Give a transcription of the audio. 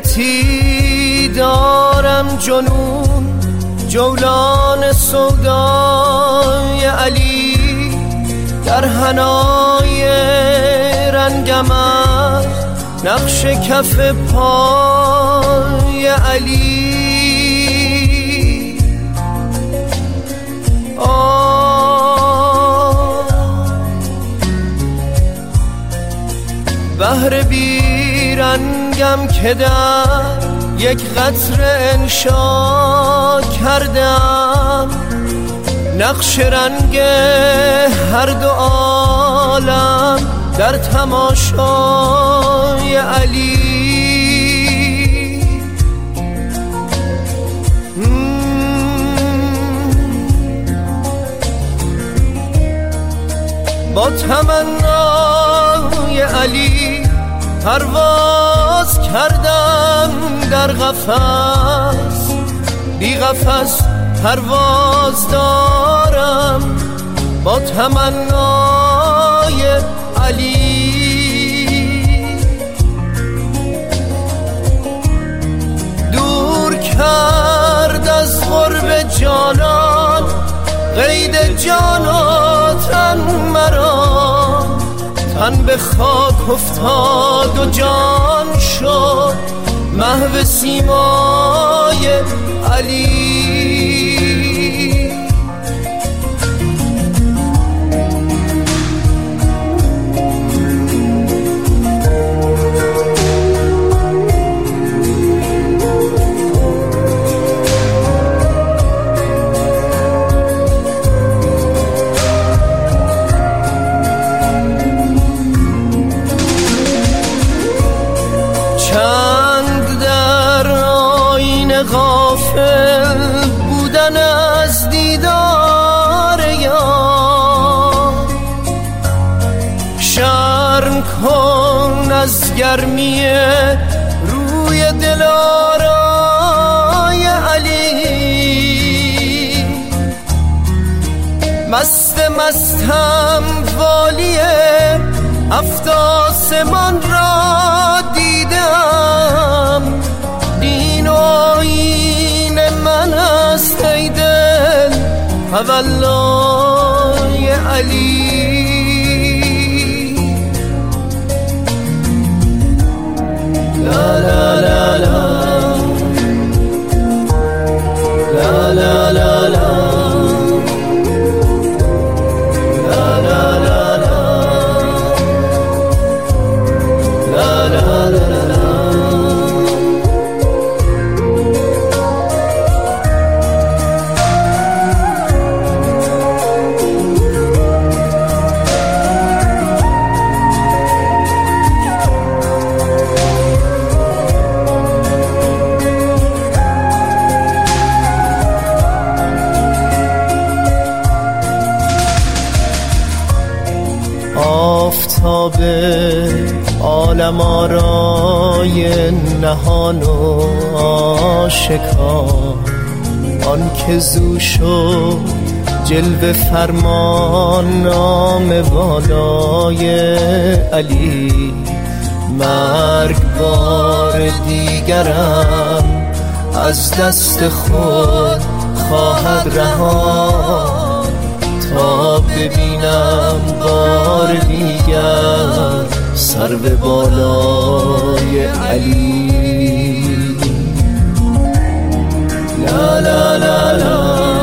حیرتی دارم جنون جولان سودای علی در حنای رنگم از نقش کف پای علی. بحر بیرنگم که در یک قطره انشا کردم نقش رنگ هر دو عالم در تماشای علی. با تمنای علی پرواز کردم در قفس، بی قفس پرواز دارم با تمنای علی. دور کرد از قرب جانان قید جان و تن مرا، تن به خاک افتاد و جان شد محو سیمای علی. چند در آینه غافل بودن از دیدار یار، شرم کن از گرمی روی دلارای علی. مستم والی هفت آسمان را دیدم، دین و آیین من است ای دل تولای علی. لا لا لا لا لا لا لا لا آفتاب عالم آرای نهان و آشکار، آن که زو شد جلوه فرمان نام والای علی. مرگبار دیگرم از دست خود خواهد رهان تا ببینم بار دیگر سر به بالای علی. لا لا لا لا